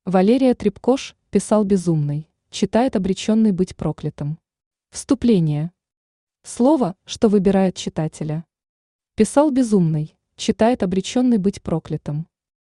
Валерия Трепкош писал безумный, читает обреченный быть проклятым. Вступление. Слово, что выбирает читателя. Писал безумный, читает обреченный быть проклятым.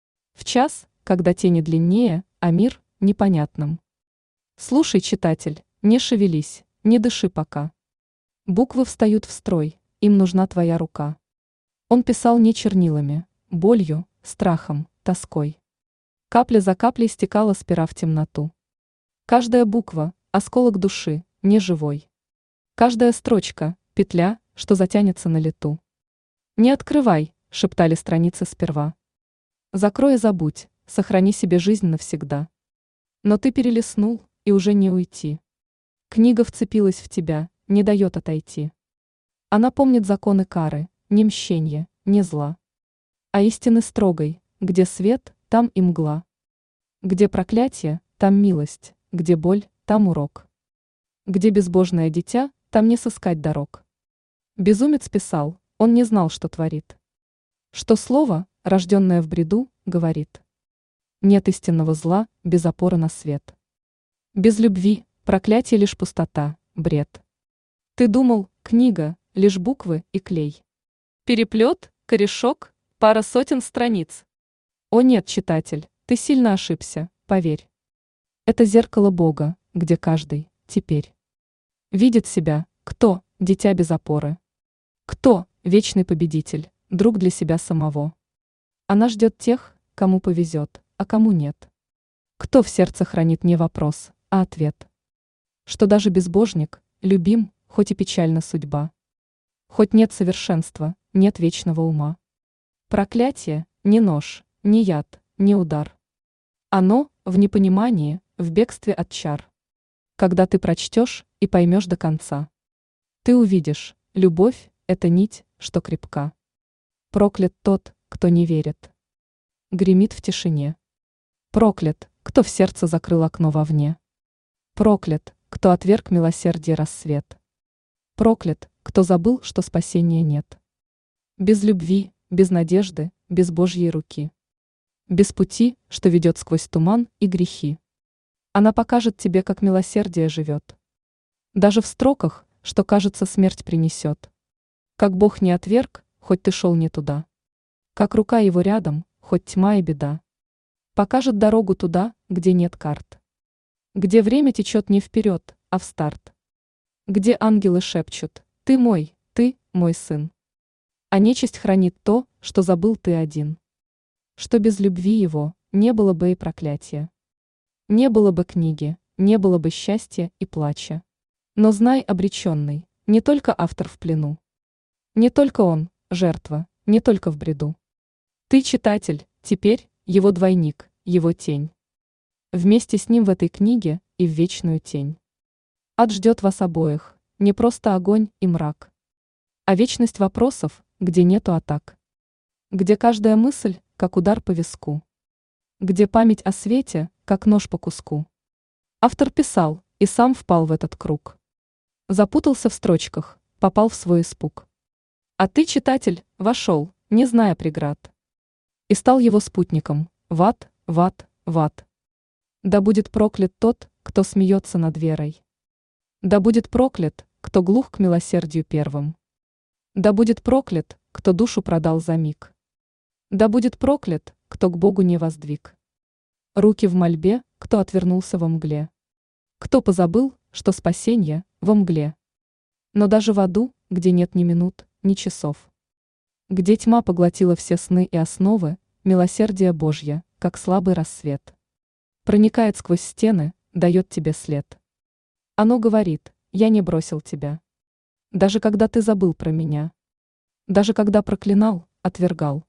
В час, когда тени длиннее, а мир непонятным. Слушай, читатель, не шевелись, не дыши пока. Буквы встают в строй, им нужна твоя рука. Он писал не чернилами, болью, страхом, тоской. Капля за каплей стекала с пера в темноту. Каждая буква – осколок души, неживой. Каждая строчка – петля, что затянется на лету. «Не открывай», – шептали страницы сперва. «Закрой и забудь, сохрани себе жизнь навсегда». Но ты перелистнул, и уже не уйти. Книга вцепилась в тебя, не дает отойти. Она помнит законы кары, не мщенья, не зла. А истины строгой, где свет, там и мгла. Где проклятие, там милость, где боль, там урок. Где безбожное дитя, там не сыскать дорог. Безумец писал, он не знал, что творит. Что слово, рожденное в бреду, говорит. Нет истинного зла без опоры на свет. Без любви, проклятие лишь пустота, бред. Ты думал, книга, лишь буквы и клей. Переплет, корешок, пара сотен страниц. О нет, читатель, ты сильно ошибся, поверь. Это зеркало Бога, где каждый, теперь, видит себя, кто, дитя без опоры. Кто, вечный победитель, друг для себя самого. Она ждет тех, кому повезет, а кому нет. Кто в сердце хранит не вопрос, а ответ. Что даже безбожник, любим, хоть и печальна судьба. Хоть нет совершенства, нет вечного ума. Проклятие, не нож, не яд, не удар. Оно в непонимании, в бегстве от чар. Когда ты прочтешь и поймешь до конца, ты увидишь, любовь – это нить, что крепка. Проклят тот, кто не верит. Гремит в тишине. Проклят, кто в сердце закрыл окно вовне. Проклят, кто отверг милосердие рассвет. Проклят, кто забыл, что спасения нет. Без любви, без надежды, без Божьей руки. Без пути, что ведет сквозь туман и грехи. Она покажет тебе, как милосердие живет. Даже в строках, что, кажется, смерть принесет. Как Бог не отверг, хоть ты шел не туда. Как рука его рядом, хоть тьма и беда. Покажет дорогу туда, где нет карт. Где время течет не вперед, а в старт. Где ангелы шепчут: ты мой сын. А нечисть хранит то, что забыл ты один. Что без любви его не было бы и проклятия. Не было бы книги, не было бы счастья и плача. Но знай, обреченный, не только автор в плену. Не только он, жертва, не только в бреду. Ты, читатель, теперь его двойник, его тень. Вместе с ним в этой книге и в вечную тень. Ад ждет вас обоих, не просто огонь и мрак, а вечность вопросов, где нету атак. Где каждая мысль, как удар по виску. Где память о свете, как нож по куску. Автор писал и сам впал в этот круг. Запутался в строчках, попал в свой испуг. А ты, читатель, вошел, не зная преград. И стал его спутником, в ад, в ад, в ад. Да будет проклят тот, кто смеется над верой. Да будет проклят, кто глух к милосердию первым. Да будет проклят, кто душу продал за миг. Да будет проклят, кто к Богу не воздвиг руки в мольбе, кто отвернулся во мгле. Кто позабыл, что спасенье во мгле. Но даже в аду, где нет ни минут, ни часов. Где тьма поглотила все сны и основы, милосердие Божье, как слабый рассвет. Проникает сквозь стены, дает тебе след. Оно говорит: я не бросил тебя. Даже когда ты забыл про меня. Даже когда проклинал, отвергал.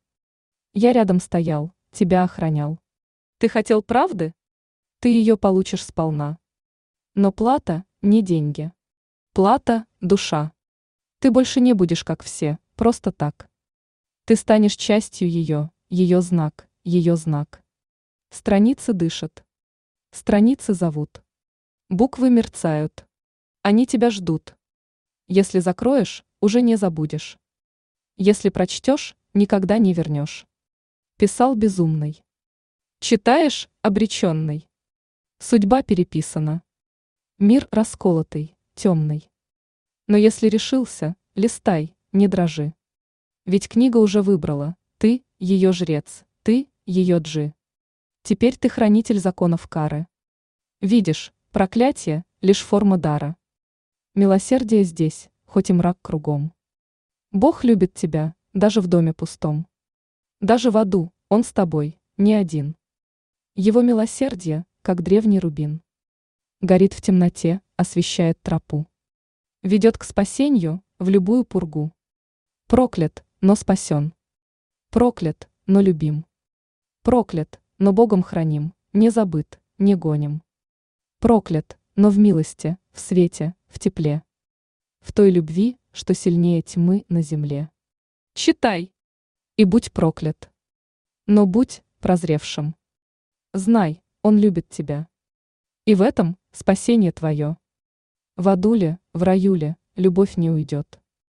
Я рядом стоял, тебя охранял. Ты хотел правды? Ты ее получишь сполна. Но плата не деньги. Плата – душа. Ты больше не будешь как все, просто так. Ты станешь частью ее знак, ее знак. Страницы дышат. Страницы зовут. Буквы мерцают. Они тебя ждут. Если закроешь, уже не забудешь. Если прочтешь, никогда не вернешь. Писал безумный. Читаешь обреченный. Судьба переписана. Мир расколотый, темный. Но если решился, листай, не дрожи. Ведь книга уже выбрала, ты ее жрец, ты ее джи. Теперь ты хранитель законов кары. Видишь, проклятие – лишь форма дара. Милосердие здесь, хоть и мрак кругом. Бог любит тебя, даже в доме пустом. Даже в аду он с тобой, не один. Его милосердие, как древний рубин. Горит в темноте, освещает тропу. Ведет к спасению в любую пургу. Проклят, но спасен. Проклят, но любим. Проклят, но Богом храним, не забыт, не гоним. Проклят, но в милости, в свете, в тепле. В той любви, что сильнее тьмы на земле. Читай и будь проклят. Но будь прозревшим. Знай, он любит тебя. И в этом спасение твое. В аду ли, в раю ли, любовь не уйдет.